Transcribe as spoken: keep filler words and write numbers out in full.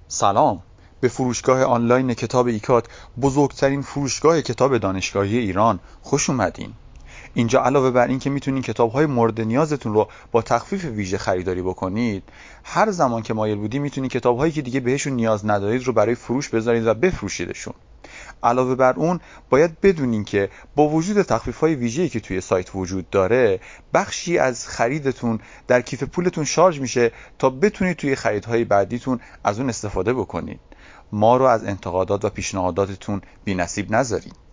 سلام، به فروشگاه آنلاین کتاب ایکات، بزرگترین فروشگاه کتاب دانشگاهی ایران خوش اومدین. اینجا علاوه بر این که میتونین کتاب‌های مورد نیازتون رو با تخفیف ویژه خریداری بکنید، هر زمان که مایل بودی میتونید کتاب‌هایی که دیگه بهشون نیاز ندارید رو برای فروش بذارید و بفروشیدشون. علاوه بر اون باید بدونین که با وجود تخفیف‌های ویژه‌ای که توی سایت وجود داره، بخشی از خریدتون در کیف پولتون شارژ میشه تا بتونید توی خریدهای بعدیتون از اون استفاده بکنید. ما رو از انتقادات و پیشنهاداتتون بی‌نصیب نذارید.